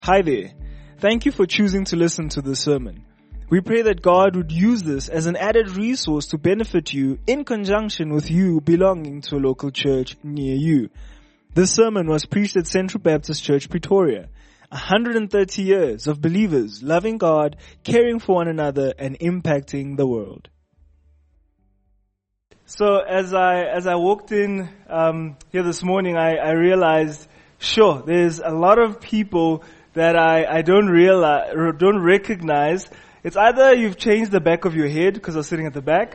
Hi there. Thank you for choosing to listen to this sermon. We pray that God would use this as an added resource to benefit you in conjunction with you belonging to a local church near you. This sermon was preached at Central Baptist Church, Pretoria. 130 years of believers loving God, caring for one another, and impacting the world. So as I walked in here this morning, I realized, sure, there's a lot of people that I don't recognize. It's either you've changed the back of your head because I was sitting at the back,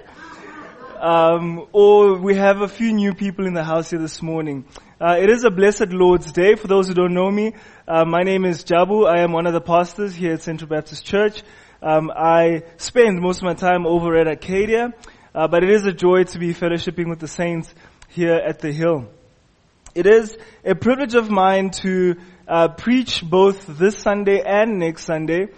or we have a few new people in the house here this morning. It is a blessed Lord's Day. For those who don't know me, my name is Jabu. I am one of the pastors here at Central Baptist Church. I spend most of my time over at Arcadia, but it is a joy to be fellowshipping with the saints here at the Hill. It is a privilege of mine to preach both this Sunday and next Sunday.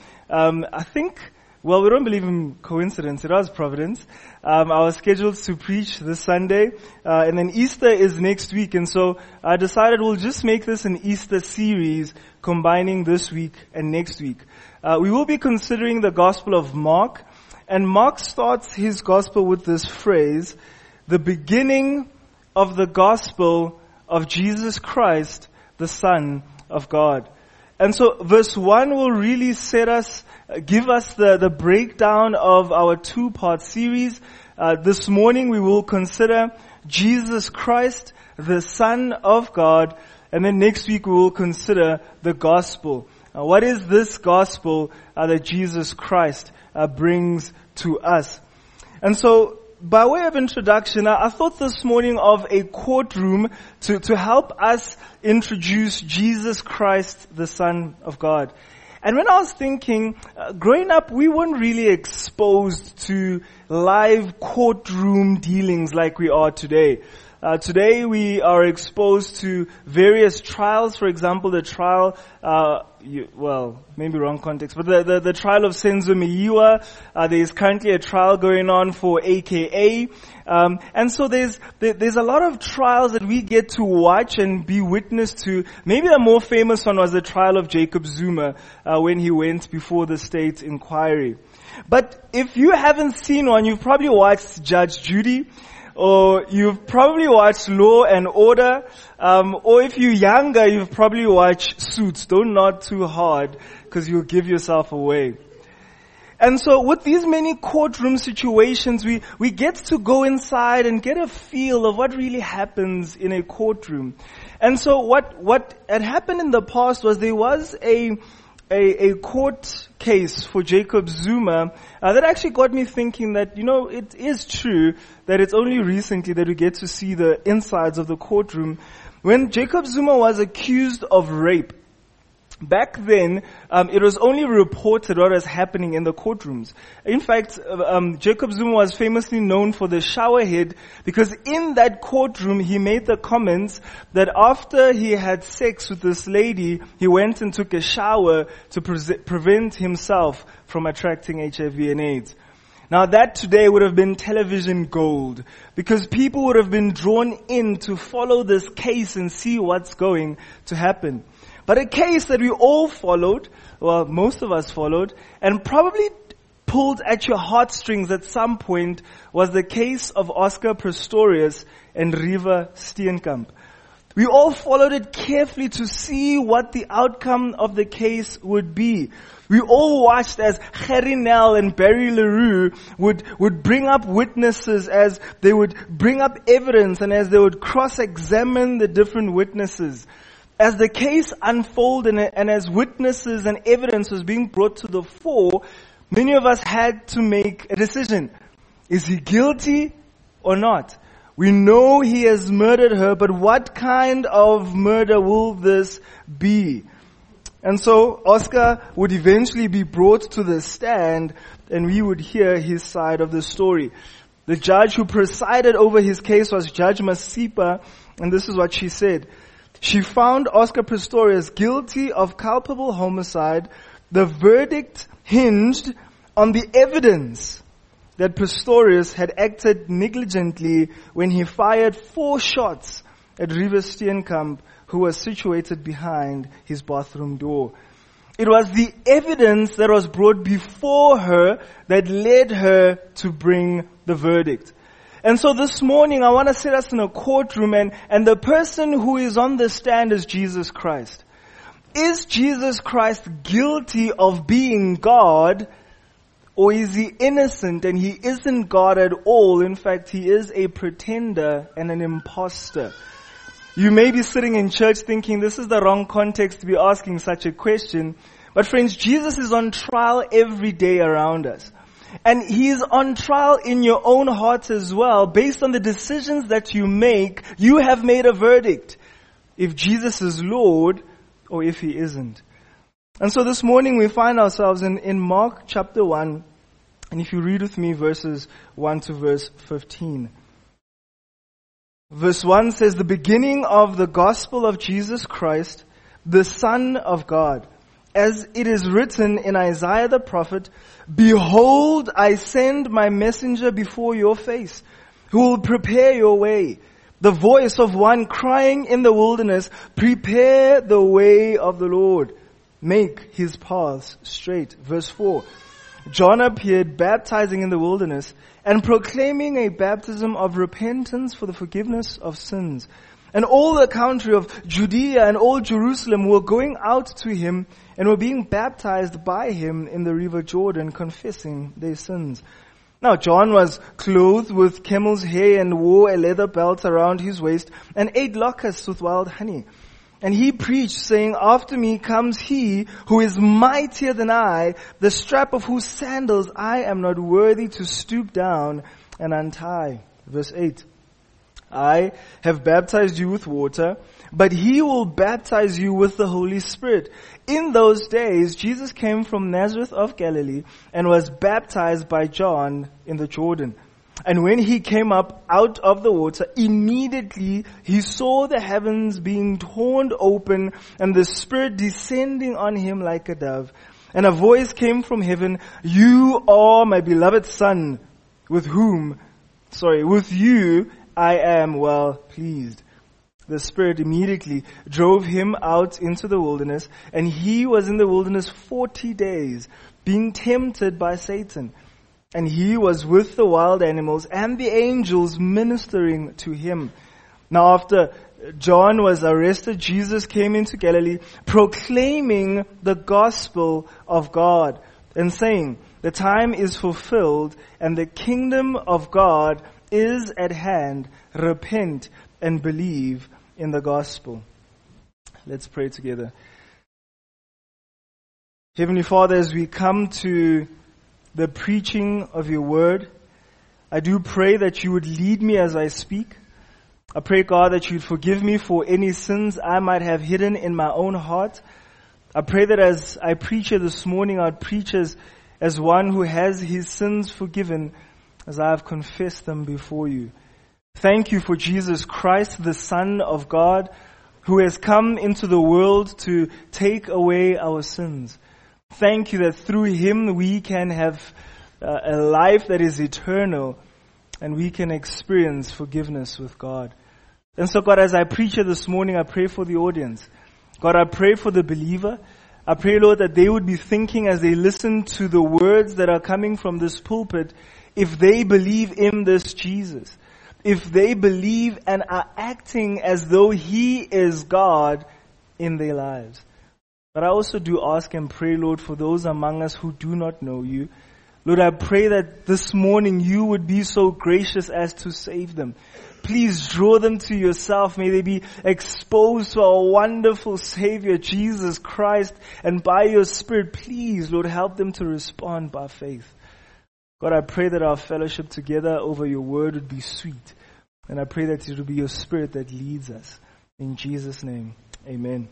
We don't believe in coincidence. It was providence. I was scheduled to preach this Sunday, and then Easter is next week. And so I decided we'll just make this an Easter series, combining this week and next week. We will be considering the Gospel of Mark, and Mark starts his Gospel with this phrase, the beginning of the Gospel of Jesus Christ, the Son of God. And so verse 1 will really give us the breakdown of our two-part series. This morning we will consider Jesus Christ, the Son of God, and then next week we will consider the gospel. What is this gospel that Jesus Christ brings to us? And so, by way of introduction, I thought this morning of a courtroom to help us introduce Jesus Christ, the Son of God. And when I was thinking, growing up, we weren't really exposed to live courtroom dealings like we are today. Today we are exposed to various trials. For example, the trial, maybe wrong context, but the trial of Senzo Meyiwa. There is currently a trial going on for AKA. And so there's a lot of trials that we get to watch and be witness to. Maybe the more famous one was the trial of Jacob Zuma, when he went before the state inquiry. But if you haven't seen one, you've probably watched Judge Judy, or you've probably watched Law and Order, or if you're younger, you've probably watched Suits. Don't nod too hard, because you'll give yourself away. And so with these many courtroom situations, we get to go inside and get a feel of what really happens in a courtroom. And so what had happened in the past was there was a court case for Jacob Zuma that actually got me thinking that, it is true that it's only recently that we get to see the insides of the courtroom. When Jacob Zuma was accused of rape, back then, it was only reported what was happening in the courtrooms. In fact, Jacob Zuma was famously known for the shower head, because in that courtroom he made the comments that after he had sex with this lady, he went and took a shower to prevent himself from attracting HIV and AIDS. Now that today would have been television gold, because people would have been drawn in to follow this case and see what's going to happen. But a case that we all followed, well, most of us followed, and probably pulled at your heartstrings at some point, was the case of Oscar Pistorius and Riva Steenkamp. We all followed it carefully to see what the outcome of the case would be. We all watched as Gerry Nel and Barry LaRue would bring up witnesses, as they would bring up evidence, and as they would cross-examine the different witnesses. As the case unfolded and as witnesses and evidence was being brought to the fore, many of us had to make a decision. Is he guilty or not? We know he has murdered her, but what kind of murder will this be? And so Oscar would eventually be brought to the stand, and we would hear his side of the story. The judge who presided over his case was Judge Masipa, and this is what she said. She found Oscar Pistorius guilty of culpable homicide. The verdict hinged on the evidence that Pistorius had acted negligently when he fired 4 shots at Riva Steenkamp, who was situated behind his bathroom door. It was the evidence that was brought before her that led her to bring the verdict. And so this morning I want to set us in a courtroom, and the person who is on the stand is Jesus Christ. Is Jesus Christ guilty of being God, or is he innocent and he isn't God at all? In fact, he is a pretender and an imposter. You may be sitting in church thinking this is the wrong context to be asking such a question. But friends, Jesus is on trial every day around us. And he is on trial in your own heart as well. Based on the decisions that you make, you have made a verdict. If Jesus is Lord or if he isn't. And so this morning we find ourselves in Mark chapter 1. And if you read with me verses 1 to verse 15. Verse 1 says, the beginning of the gospel of Jesus Christ, the Son of God. As it is written in Isaiah the prophet, behold, I send my messenger before your face, who will prepare your way. The voice of one crying in the wilderness, prepare the way of the Lord. Make his paths straight. Verse 4. John appeared baptizing in the wilderness and proclaiming a baptism of repentance for the forgiveness of sins. And all the country of Judea and all Jerusalem were going out to him and were being baptized by him in the river Jordan, confessing their sins. Now John was clothed with camel's hair and wore a leather belt around his waist and ate locusts with wild honey. And he preached, saying, after me comes he who is mightier than I, the strap of whose sandals I am not worthy to stoop down and untie. Verse 8. I have baptized you with water, but he will baptize you with the Holy Spirit. In those days, Jesus came from Nazareth of Galilee and was baptized by John in the Jordan. And when he came up out of the water, immediately he saw the heavens being torn open and the Spirit descending on him like a dove. And a voice came from heaven, you are my beloved Son, with you I am well pleased. The Spirit immediately drove him out into the wilderness, and he was in the wilderness 40 days, being tempted by Satan. And he was with the wild animals and the angels ministering to him. Now after John was arrested, Jesus came into Galilee proclaiming the gospel of God and saying, the time is fulfilled and the kingdom of God is at hand. Repent and believe in the gospel. Let's pray together. Heavenly Father, as we come to the preaching of your word, I do pray that you would lead me as I speak. I pray, God, that you'd forgive me for any sins I might have hidden in my own heart. I pray that as I preach here this morning, I'd preach as one who has his sins forgiven, as I have confessed them before you. Thank you for Jesus Christ, the Son of God, who has come into the world to take away our sins. Thank you that through him we can have a life that is eternal and we can experience forgiveness with God. And so, God, as I preach here this morning, I pray for the audience. God, I pray for the believer. I pray, Lord, that they would be thinking as they listen to the words that are coming from this pulpit, if they believe in this Jesus, if they believe and are acting as though he is God in their lives. But I also do ask and pray, Lord, for those among us who do not know you. Lord, I pray that this morning you would be so gracious as to save them. Please draw them to yourself. May they be exposed to our wonderful Savior, Jesus Christ. And by your Spirit, please, Lord, help them to respond by faith. God, I pray that our fellowship together over your word would be sweet. And I pray that it will be your Spirit that leads us. In Jesus' name, amen.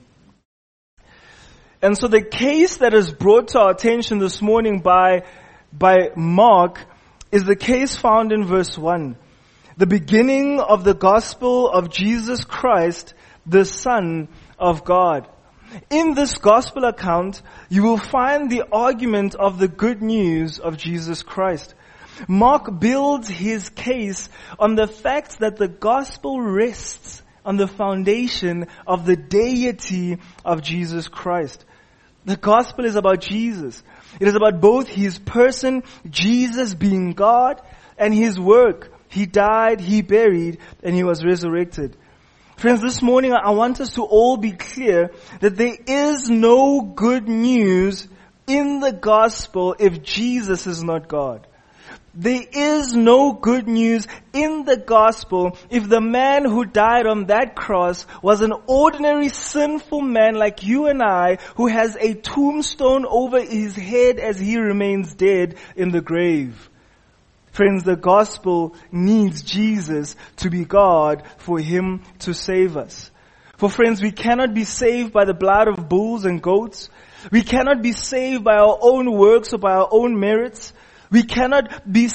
And so the case that is brought to our attention this morning by Mark is the case found in verse 1. The beginning of the gospel of Jesus Christ, the Son of God. In this gospel account, you will find the argument of the good news of Jesus Christ. Mark builds his case on the fact that the gospel rests on the foundation of the deity of Jesus Christ. The gospel is about Jesus. It is about both His person, Jesus being God, and His work. He died, He buried, and He was resurrected. Friends, this morning I want us to all be clear that there is no good news in the gospel if Jesus is not God. There is no good news in the gospel if the man who died on that cross was an ordinary sinful man like you and I, who has a tombstone over his head as he remains dead in the grave. Friends, the gospel needs Jesus to be God for Him to save us. For friends, we cannot be saved by the blood of bulls and goats. We cannot be saved by our own works or by our own merits. We cannot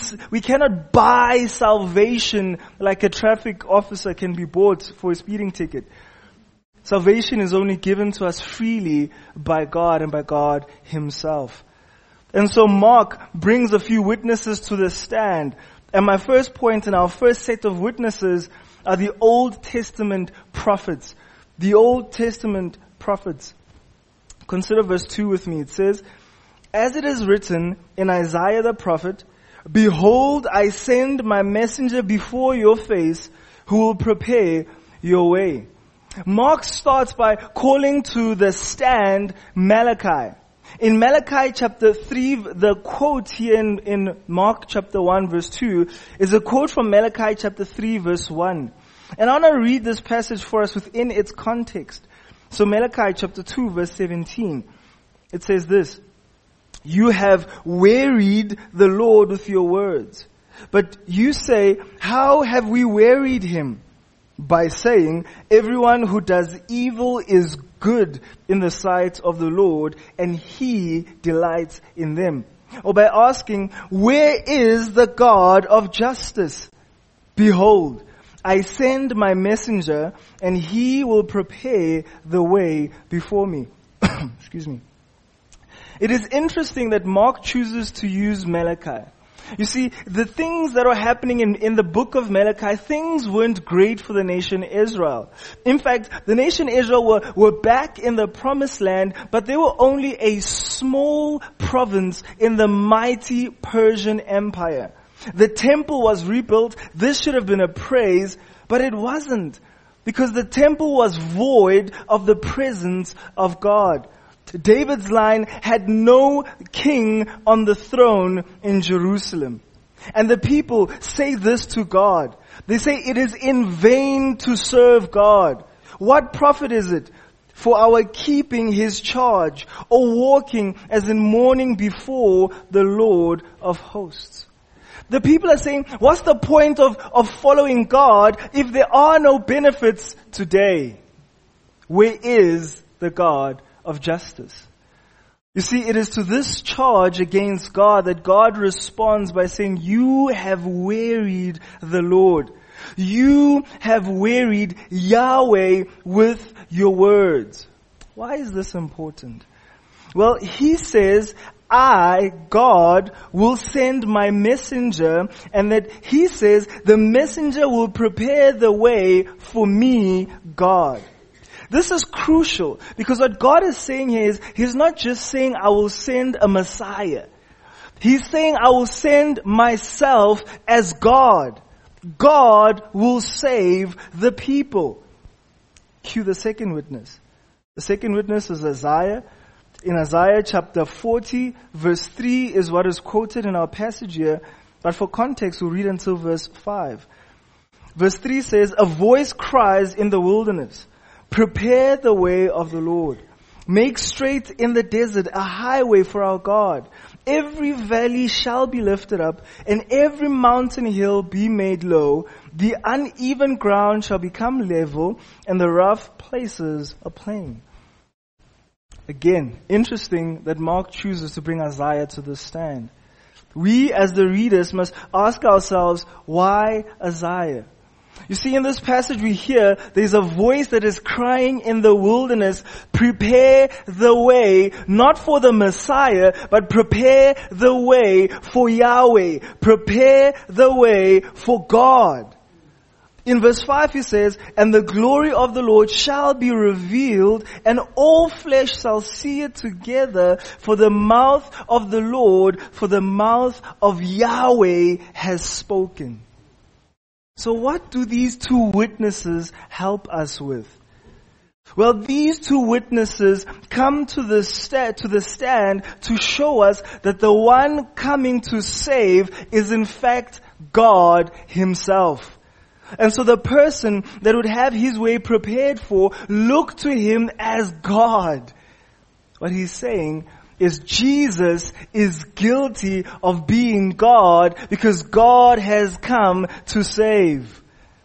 buy salvation like a traffic officer can be bought for a speeding ticket. Salvation is only given to us freely by God and by God Himself. And so Mark brings a few witnesses to the stand. And my first point in our first set of witnesses are the Old Testament prophets. The Old Testament prophets. Consider verse 2 with me. It says, "As it is written in Isaiah the prophet, Behold, I send my messenger before your face, who will prepare your way." Mark starts by calling to the stand Malachi. In Malachi chapter 3, the quote here in Mark chapter 1 verse 2 is a quote from Malachi chapter 3 verse 1. And I want to read this passage for us within its context. So Malachi chapter 2 verse 17, it says this, "You have wearied the Lord with your words. But you say, how have we wearied Him? By saying, everyone who does evil is good in the sight of the Lord, and He delights in them. Or by asking, where is the God of justice? Behold, I send my messenger, and he will prepare the way before me." Excuse me. It is interesting that Mark chooses to use Malachi. You see, the things that are happening in the book of Malachi, things weren't great for the nation Israel. In fact, the nation Israel were back in the promised land, but they were only a small province in the mighty Persian Empire. The temple was rebuilt. This should have been a praise, but it wasn't, because the temple was void of the presence of God. David's line had no king on the throne in Jerusalem. And the people say this to God. They say, it is in vain to serve God. What profit is it for our keeping His charge, or walking as in mourning before the Lord of hosts? The people are saying, what's the point of following God if there are no benefits today? Where is the God of justice? You see, it is to this charge against God that God responds by saying, you have wearied the Lord. You have wearied Yahweh with your words. Why is this important? Well, He says, I, God, will send my messenger, and that He says the messenger will prepare the way for me, God. This is crucial, because what God is saying here is, He's not just saying, I will send a Messiah. He's saying, I will send myself as God. God will save the people. Cue the second witness. The second witness is Isaiah. In Isaiah chapter 40, verse 3 is what is quoted in our passage here. But for context, we'll read until verse 5. Verse 3 says, "A voice cries in the wilderness, prepare the way of the Lord. Make straight in the desert a highway for our God. Every valley shall be lifted up, and every mountain hill be made low. The uneven ground shall become level, and the rough places a plain." Again, interesting that Mark chooses to bring Isaiah to the stand. We as the readers must ask ourselves, why Isaiah? You see, in this passage we hear there's a voice that is crying in the wilderness, prepare the way, not for the Messiah, but prepare the way for Yahweh. Prepare the way for God. In verse 5 he says, "And the glory of the Lord shall be revealed, and all flesh shall see it together, for the mouth of the Lord, for the mouth of Yahweh has spoken." So what do these two witnesses help us with? Well, these two witnesses come to the stand to show us that the one coming to save is in fact God Himself. And so the person that would have his way prepared for looked to Him as God. What he's saying is Jesus is guilty of being God because God has come to save.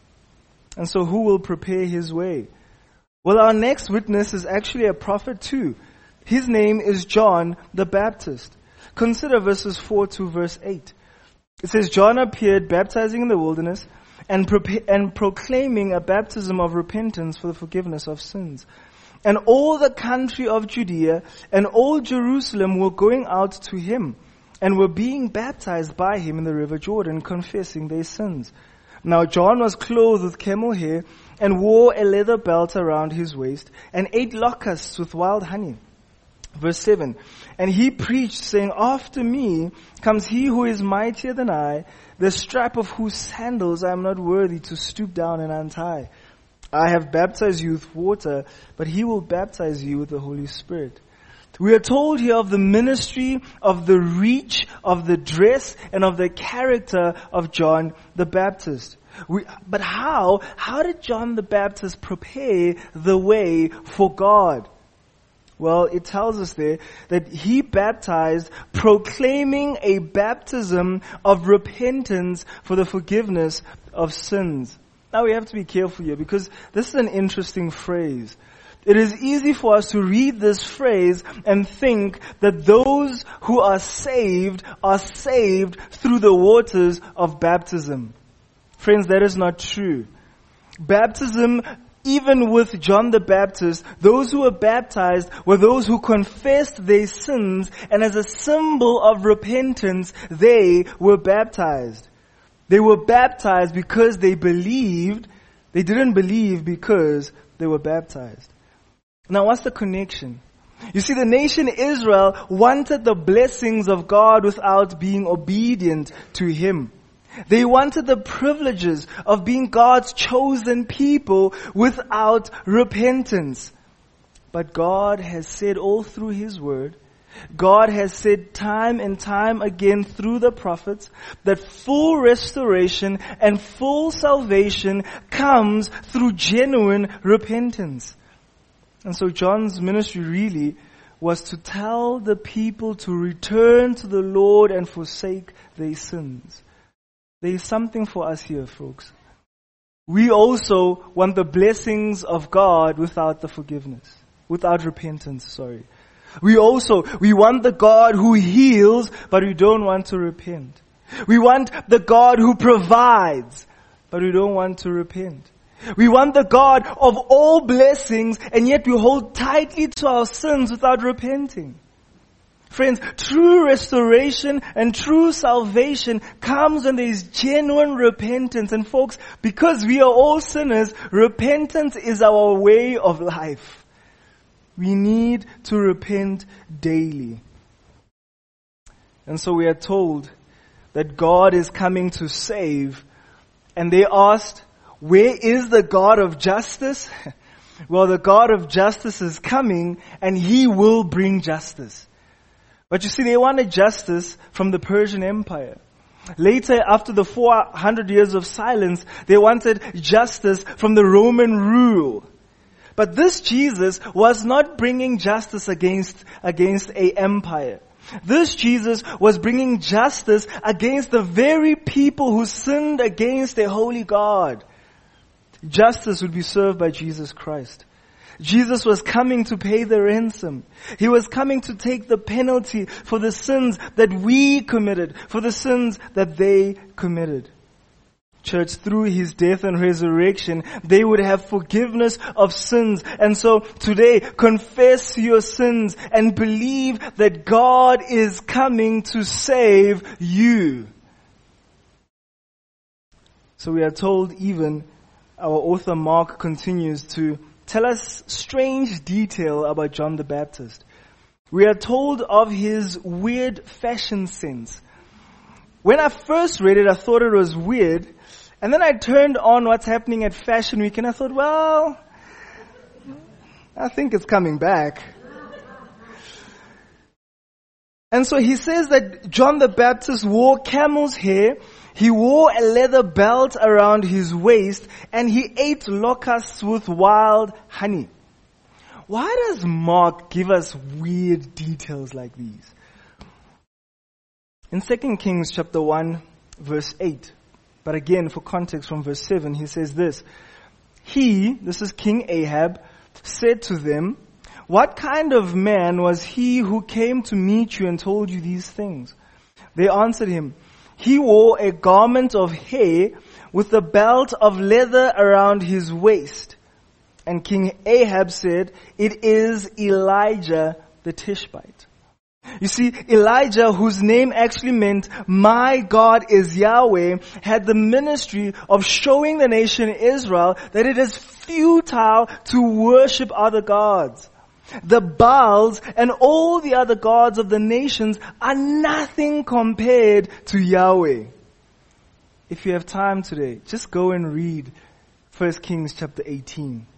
And so who will prepare His way? Well, our next witness is actually a prophet too. His name is John the Baptist. Consider verses 4 to verse 8. It says, "John appeared baptizing in the wilderness and proclaiming a baptism of repentance for the forgiveness of sins. And all the country of Judea and all Jerusalem were going out to him and were being baptized by him in the river Jordan, confessing their sins. Now John was clothed with camel hair and wore a leather belt around his waist and ate locusts with wild honey." Verse 7, "And he preached, saying, 'After me comes he who is mightier than I, the strap of whose sandals I am not worthy to stoop down and untie. I have baptized you with water, but he will baptize you with the Holy Spirit.'" We are told here of the ministry, of the reach, of the dress, and of the character of John the Baptist. But how did John the Baptist prepare the way for God? Well, it tells us there that he baptized proclaiming a baptism of repentance for the forgiveness of sins. Now we have to be careful here because this is an interesting phrase. It is easy for us to read this phrase and think that those who are saved through the waters of baptism. Friends, that is not true. Baptism, even with John the Baptist, those who were baptized were those who confessed their sins, and as a symbol of repentance, they were baptized. They were baptized because they believed. They didn't believe because they were baptized. Now, what's the connection? You see, the nation Israel wanted the blessings of God without being obedient to Him. They wanted the privileges of being God's chosen people without repentance. But God has said all through His Word, God has said time and time again through the prophets, that full restoration and full salvation comes through genuine repentance. And so John's ministry really was to tell the people to return to the Lord and forsake their sins. There is something for us here, folks. We also want the blessings of God without the forgiveness, without repentance, We want the God who heals, but we don't want to repent. We want the God who provides, but we don't want to repent. We want the God of all blessings, and yet we hold tightly to our sins without repenting. Friends, true restoration and true salvation comes when there is genuine repentance. And folks, because we are all sinners, repentance is our way of life. We need to repent daily. And so we are told that God is coming to save. And they asked, where is the God of justice? Well, the God of justice is coming and He will bring justice. But you see, they wanted justice from the Persian Empire. Later, after the 400 years of silence, they wanted justice from the Roman rule. But this Jesus was not bringing justice against a empire. This Jesus was bringing justice against the very people who sinned against their holy God. Justice would be served by Jesus Christ. Jesus was coming to pay the ransom. He was coming to take the penalty for the sins that we committed, for the sins that they committed. Church, through His death and resurrection, they would have forgiveness of sins. And so today, confess your sins and believe that God is coming to save you. So we are told even our author Mark continues to tell us strange detail about John the Baptist. We are told of his weird fashion sense. When I first read it, I thought it was weird. And then I turned on what's happening at Fashion Week and I thought, well, I think it's coming back. And so he says that John the Baptist wore camel's hair, he wore a leather belt around his waist, and he ate locusts with wild honey. Why does Mark give us weird details like these? In 2 Kings chapter 1, verse 8, but again for context from verse 7, he says this. This is King Ahab, said to them, "What kind of man was he who came to meet you and told you these things?" They answered him, "He wore a garment of hair with a belt of leather around his waist." And King Ahab said, "It is Elijah the Tishbite." You see, Elijah, whose name actually meant, "My God is Yahweh," had the ministry of showing the nation Israel that it is futile to worship other gods. The Baals and all the other gods of the nations are nothing compared to Yahweh. If you have time today, just go and read 1 Kings chapter 18.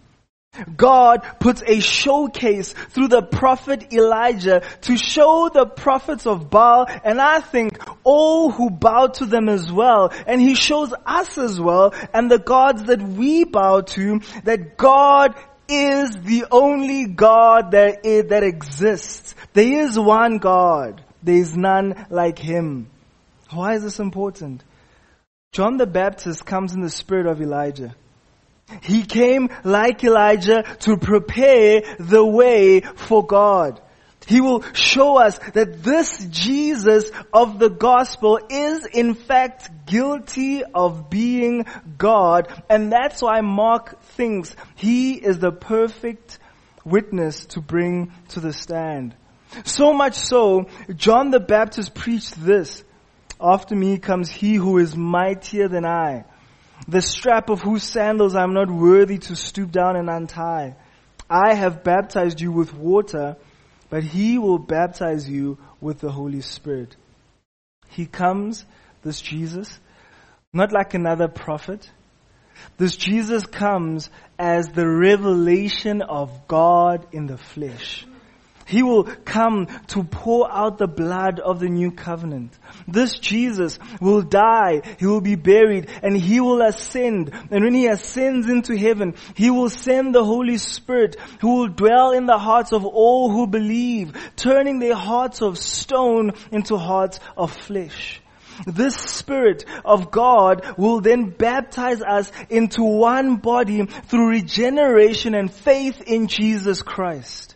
God puts a showcase through the prophet Elijah to show the prophets of Baal, and I think all who bow to them as well. And he shows us as well, and the gods that we bow to, that God is the only God that exists. There is one God. There is none like him. Why is this important? John the Baptist comes in the spirit of Elijah. He came like Elijah to prepare the way for God. He will show us that this Jesus of the gospel is in fact guilty of being God. And that's why Mark thinks he is the perfect witness to bring to the stand. So much so, John the Baptist preached this: "After me comes he who is mightier than I, the strap of whose sandals I am not worthy to stoop down and untie. I have baptized you with water, but he will baptize you with the Holy Spirit." He comes, this Jesus, not like another prophet. This Jesus comes as the revelation of God in the flesh. He will come to pour out the blood of the new covenant. This Jesus will die, he will be buried, and he will ascend. And when he ascends into heaven, he will send the Holy Spirit, who will dwell in the hearts of all who believe, turning their hearts of stone into hearts of flesh. This Spirit of God will then baptize us into one body through regeneration and faith in Jesus Christ.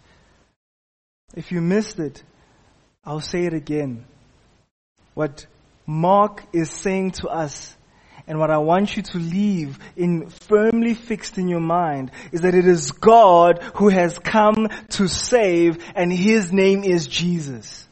If you missed it, I'll say it again. What Mark is saying to us, and what I want you to leave in firmly fixed in your mind, is that it is God who has come to save, and his name is Jesus.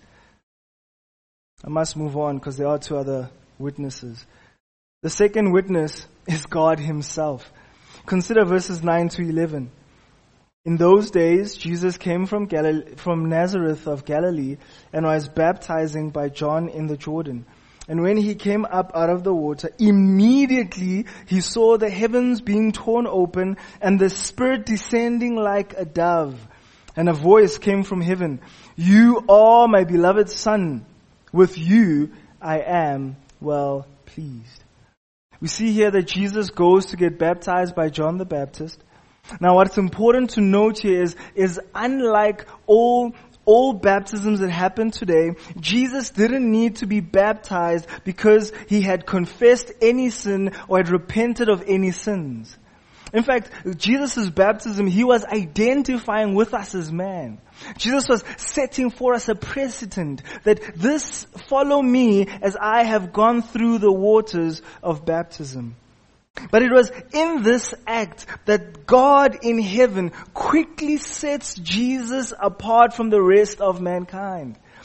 I must move on because there are two other witnesses. The second witness is God himself. Consider verses 9 to 11. In those days, Jesus came from Nazareth of Galilee and was baptizing by John in the Jordan. And when he came up out of the water, immediately he saw the heavens being torn open and the Spirit descending like a dove. And a voice came from heaven, "You are my beloved Son. With you I am well pleased." We see here that Jesus goes to get baptized by John the Baptist. Now what's important to note here is unlike all baptisms that happen today, Jesus didn't need to be baptized because he had confessed any sin or had repented of any sins. In fact, Jesus' baptism, he was identifying with us as man. Jesus was setting for us a precedent that this, follow me as I have gone through the waters of baptism. But it was in this act that God in heaven quickly sets Jesus apart from the rest of mankind.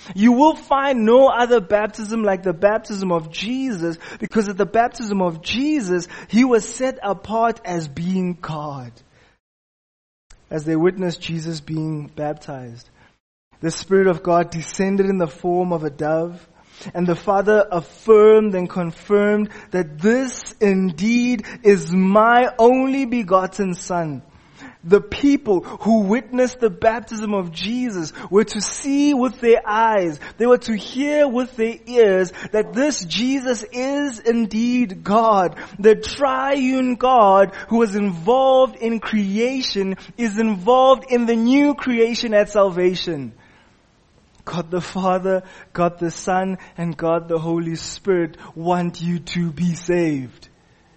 You will find no other baptism like the baptism of Jesus, because at the baptism of Jesus, He was set apart as being God. As they witnessed Jesus being baptized, the Spirit of God descended in the form of a dove, and the Father affirmed and confirmed that this indeed is my only begotten Son. The people who witnessed the baptism of Jesus were to see with their eyes, they were to hear with their ears that this Jesus is indeed God. The triune God who was involved in creation is involved in the new creation at salvation. God the Father, God the Son, and God the Holy Spirit want you to be saved.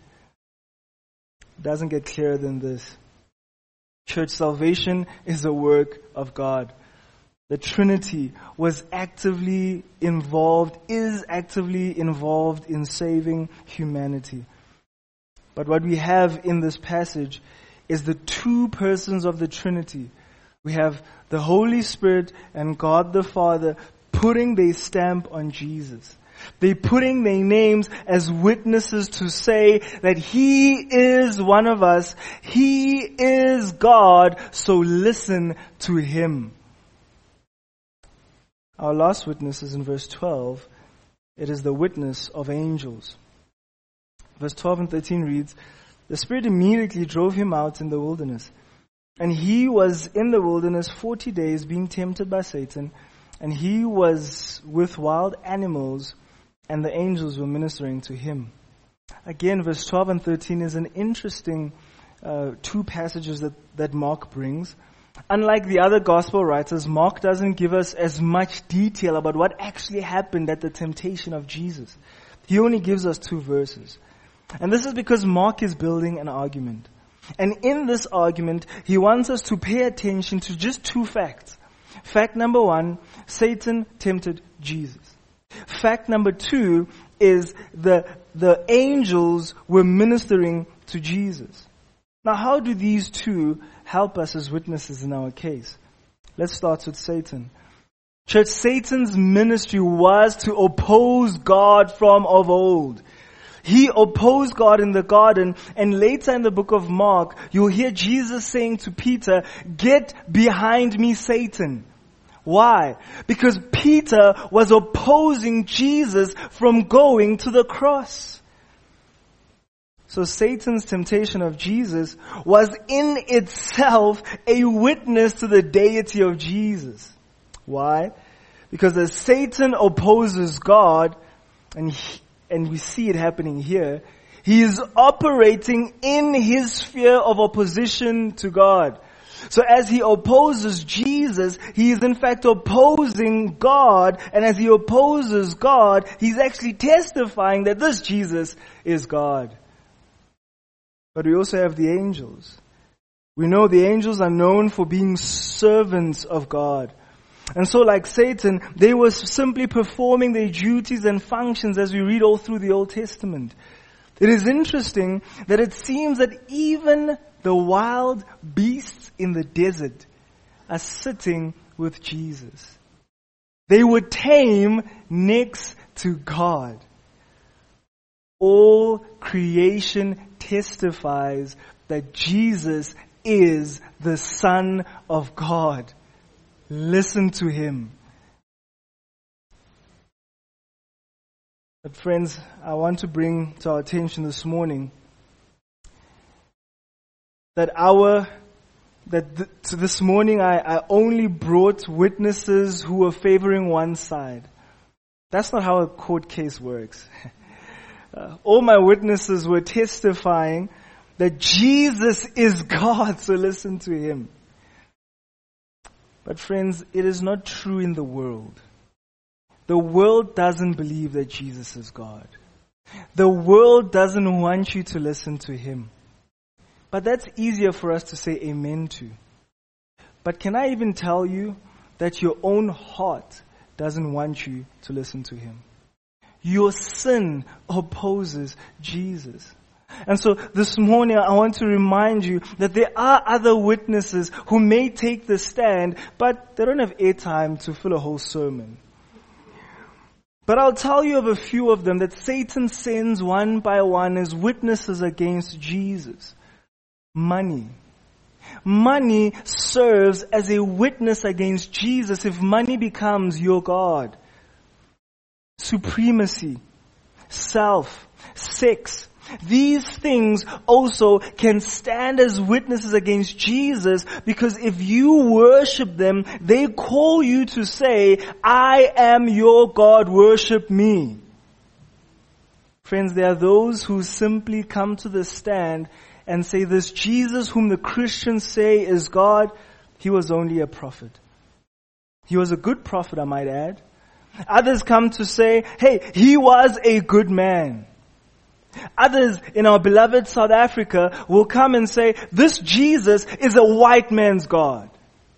It doesn't get clearer than this. Church, salvation is a work of God. The Trinity was actively involved, is actively involved in saving humanity. But what we have in this passage is the two persons of the Trinity. We have the Holy Spirit and God the Father putting their stamp on Jesus. They're putting their names as witnesses to say that He is one of us. He is God, so listen to Him. Our last witness is in verse 12. It is the witness of angels. Verse 12 and 13 reads, "The Spirit immediately drove Him out in the wilderness. And He was in the wilderness 40 days being tempted by Satan. And He was with wild animals, and the angels were ministering to Him." Again, verse 12 and 13 is an interesting two passages that Mark brings. Unlike the other gospel writers, Mark doesn't give us as much detail about what actually happened at the temptation of Jesus. He only gives us 2 verses. And this is because Mark is building an argument. And in this argument, he wants us to pay attention to just 2 facts. Fact number 1, Satan tempted Jesus. Fact number 2 is the angels were ministering to Jesus. Now, how do these 2 help us as witnesses in our case? Let's start with Satan. Church, Satan's ministry was to oppose God from of old. He opposed God in the garden, and later in the book of Mark, you'll hear Jesus saying to Peter, "Get behind me, Satan." Why? Because Peter was opposing Jesus from going to the cross. So Satan's temptation of Jesus was in itself a witness to the deity of Jesus. Why? Because as Satan opposes God, and we see it happening here, he is operating in his sphere of opposition to God. So as he opposes Jesus, he is in fact opposing God, and as he opposes God, he's actually testifying that this Jesus is God. But we also have the angels. We know the angels are known for being servants of God. And so like Satan, they were simply performing their duties and functions as we read all through the Old Testament. It is interesting that it seems that even the wild beasts in the desert are sitting with Jesus. They were tame next to God. All creation testifies that Jesus is the Son of God. Listen to Him. But friends, I want to bring to our attention this morning that this morning I only brought witnesses who were favoring one side. That's not how a court case works. All my witnesses were testifying that Jesus is God, so listen to Him. But friends, it is not true in the world. The world doesn't believe that Jesus is God. The world doesn't want you to listen to Him. But that's easier for us to say amen to. But can I even tell you that your own heart doesn't want you to listen to Him? Your sin opposes Jesus. And so this morning I want to remind you that there are other witnesses who may take the stand, but they don't have airtime to fill a whole sermon. But I'll tell you of a few of them that Satan sends one by one as witnesses against Jesus. Money. Money serves as a witness against Jesus if money becomes your God. Supremacy, self, sex. These things also can stand as witnesses against Jesus, because if you worship them, they call you to say, I am your God, worship me. Friends, there are those who simply come to the stand and say, this Jesus whom the Christians say is God, he was only a prophet. He was a good prophet, I might add. Others come to say, hey, he was a good man. Others in our beloved South Africa will come and say, this Jesus is a white man's God.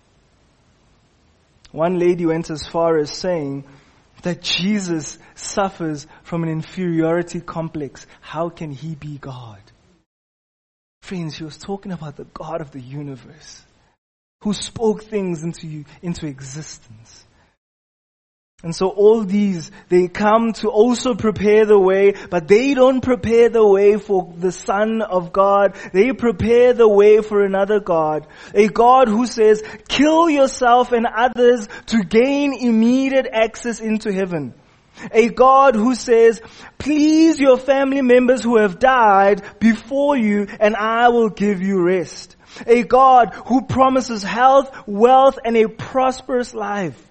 One lady went as far as saying that Jesus suffers from an inferiority complex. How can he be God? Friends, she was talking about the God of the universe, who spoke things into existence. And so all these, they come to also prepare the way, but they don't prepare the way for the Son of God. They prepare the way for another God. A God who says, kill yourself and others to gain immediate access into heaven. A God who says, please your family members who have died before you and I will give you rest. A God who promises health, wealth, and a prosperous life.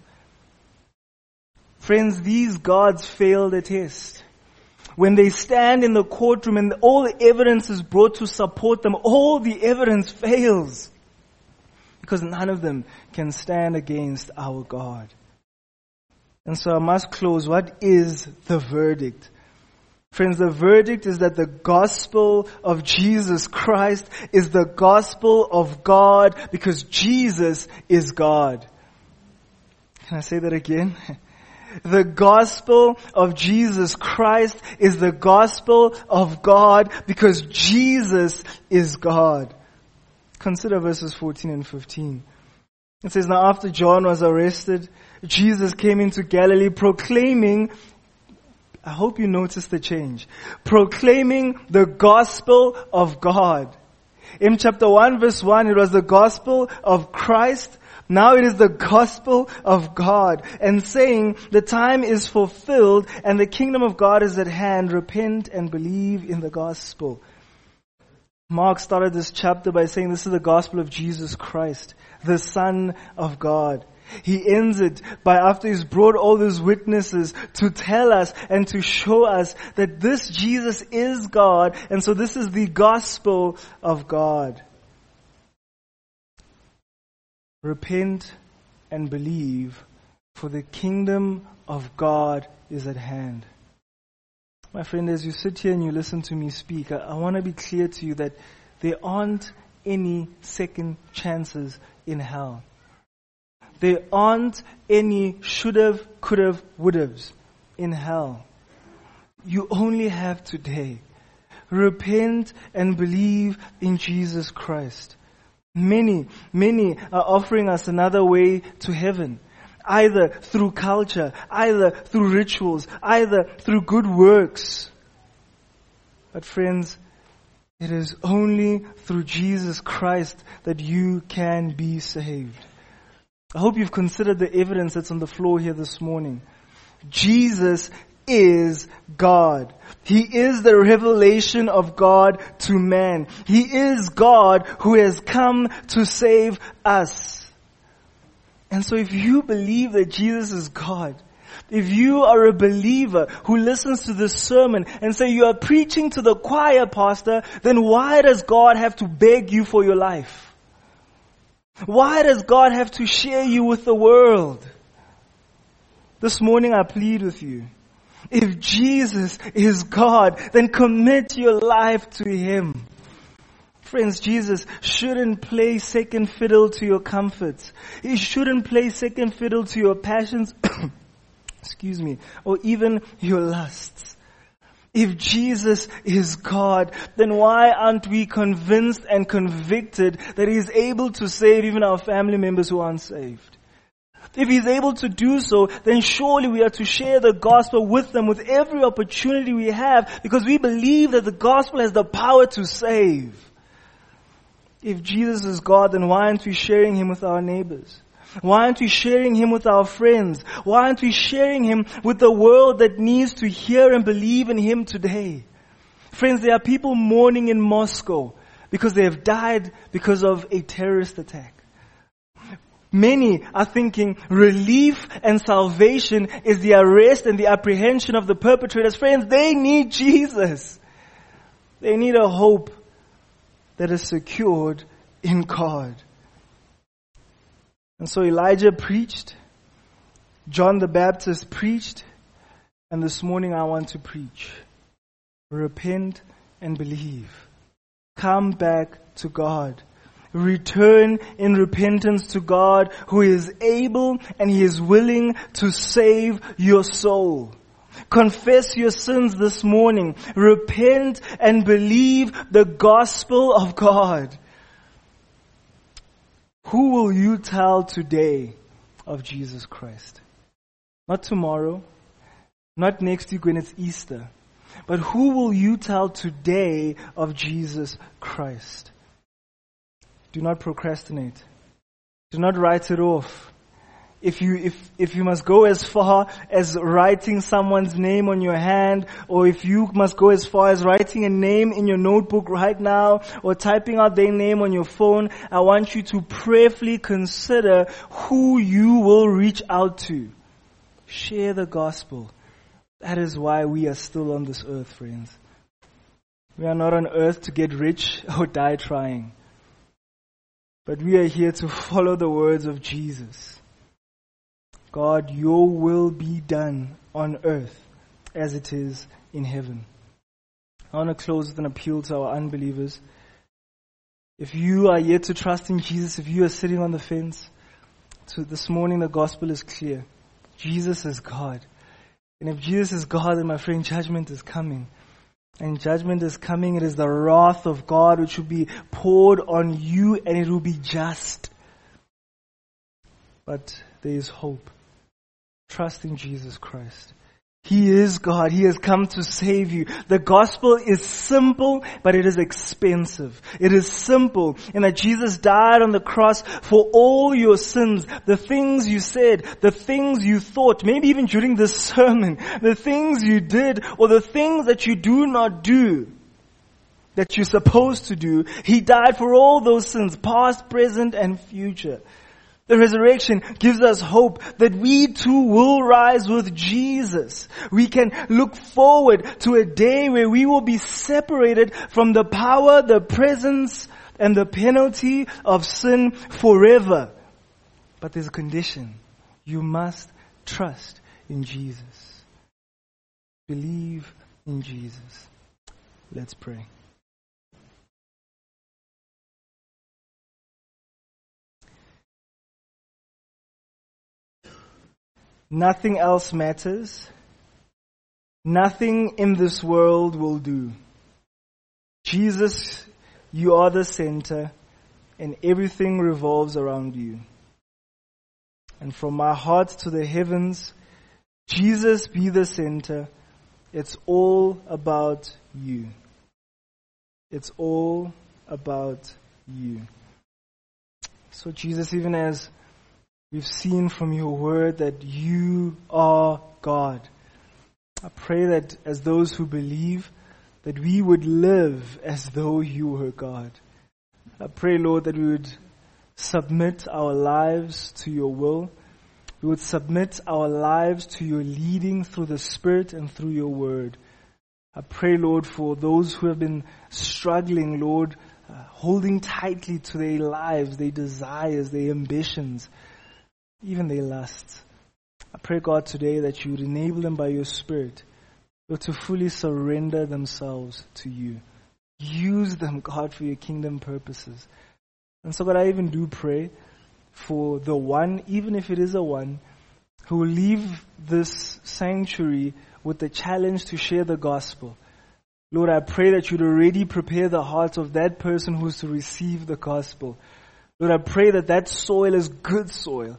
Friends, these gods fail the test. When they stand in the courtroom and all the evidence is brought to support them, all the evidence fails. Because none of them can stand against our God. And so I must close. What is the verdict? Friends, the verdict is that the gospel of Jesus Christ is the gospel of God, because Jesus is God. Can I say that again? The gospel of Jesus Christ is the gospel of God, because Jesus is God. Consider verses 14 and 15. It says, now after John was arrested, Jesus came into Galilee proclaiming, I hope you notice the change, proclaiming the gospel of God. In chapter 1 verse 1, it was the gospel of Christ. Now it is the gospel of God, and saying the time is fulfilled and the kingdom of God is at hand. Repent and believe in the gospel. Mark started this chapter by saying this is the gospel of Jesus Christ, the Son of God. He ends it by, after he's brought all those witnesses, to tell us and to show us that this Jesus is God, and so this is the gospel of God. Repent and believe, for the kingdom of God is at hand. My friend, as you sit here and you listen to me speak, I want to be clear to you that there aren't any second chances in hell. There aren't any should've, could've, would'ves in hell. You only have today. Repent and believe in Jesus Christ. Many are offering us another way to heaven. Either through culture, either through rituals, either through good works. But friends, it is only through Jesus Christ that you can be saved. I hope you've considered the evidence that's on the floor here this morning. Jesus is God. He is the revelation of God to man. He is God who has come to save us. And so if you believe that Jesus is God, if you are a believer who listens to this sermon and say you are preaching to the choir, pastor, then why does God have to beg you for your life? Why does God have to share you with the world? This morning I plead with you. If Jesus is God, then commit your life to Him. Friends, Jesus shouldn't play second fiddle to your comforts. He shouldn't play second fiddle to your passions, or even your lusts. If Jesus is God, then why aren't we convinced and convicted that He is able to save even our family members who aren't saved? If He's able to do so, then surely we are to share the gospel with them with every opportunity we have, because we believe that the gospel has the power to save. If Jesus is God, then why aren't we sharing Him with our neighbors? Why aren't we sharing Him with our friends? Why aren't we sharing Him with the world that needs to hear and believe in Him today? Friends, there are people mourning in Moscow because they have died because of a terrorist attack. Many are thinking relief and salvation is the arrest and the apprehension of the perpetrators. Friends, they need Jesus. They need a hope that is secured in God. And so Elijah preached, John the Baptist preached, and this morning I want to preach. Repent and believe. Come back to God. Return in repentance to God, who is able and He is willing to save your soul. Confess your sins this morning. Repent and believe the gospel of God. Who will you tell today of Jesus Christ? Not tomorrow, not next week when it's Easter, but who will you tell today of Jesus Christ? Do not procrastinate. Do not write it off. If you must go as far as writing someone's name on your hand, or if you must go as far as writing a name in your notebook right now, or typing out their name on your phone, I want you to prayerfully consider who you will reach out to. Share the gospel. That is why we are still on this earth, friends. We are not on earth to get rich or die trying. But we are here to follow the words of Jesus. God, your will be done on earth as it is in heaven. I want to close with an appeal to our unbelievers. If you are yet to trust in Jesus, if you are sitting on the fence, so this morning the gospel is clear. Jesus is God. And if Jesus is God, then my friend, judgment is coming. And judgment is coming. It is the wrath of God which will be poured on you, and it will be just. But there is hope. Trust in Jesus Christ. He is God. He has come to save you. The gospel is simple, but it is expensive. It is simple in that Jesus died on the cross for all your sins. The things you said, the things you thought, maybe even during this sermon, the things you did, or the things that you do not do, that you're supposed to do. He died for all those sins, past, present, and future. The resurrection gives us hope that we too will rise with Jesus. We can look forward to a day where we will be separated from the power, the presence, and the penalty of sin forever. But there's a condition. You must trust in Jesus. Believe in Jesus. Let's pray. Nothing else matters. Nothing in this world will do. Jesus, you are the center, and everything revolves around you. And from my heart to the heavens, Jesus be the center. It's all about you. It's all about you. So Jesus, even as we've seen from your word that you are God, I pray that as those who believe, that we would live as though you were God. I pray, Lord, that we would submit our lives to your will. We would submit our lives to your leading through the Spirit and through your word. I pray, Lord, for those who have been struggling, Lord, holding tightly to their lives, their desires, their ambitions, even their lusts. I pray, God, today that you would enable them by your Spirit, Lord, to fully surrender themselves to you. Use them, God, for your kingdom purposes. And so, God, I even do pray for the one, even if it is a one, who will leave this sanctuary with the challenge to share the gospel. Lord, I pray that you'd already prepare the heart of that person who's to receive the gospel. Lord, I pray that that soil is good soil.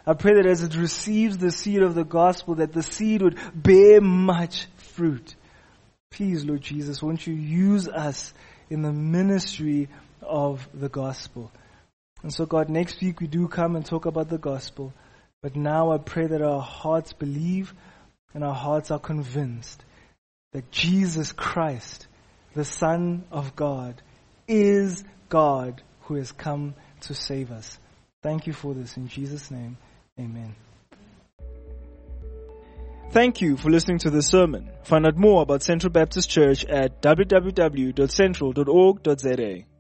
I pray that as it receives the seed of the gospel, that the seed would bear much fruit. Please, Lord Jesus, won't you use us in the ministry of the gospel? And so, God, next week we do come and talk about the gospel. But now I pray that our hearts believe and our hearts are convinced that Jesus Christ, the Son of God, is God who has come to save us. Thank you for this. In Jesus' name, amen. Thank you for listening to this sermon. Find out more about Central Baptist Church at www.central.org.za.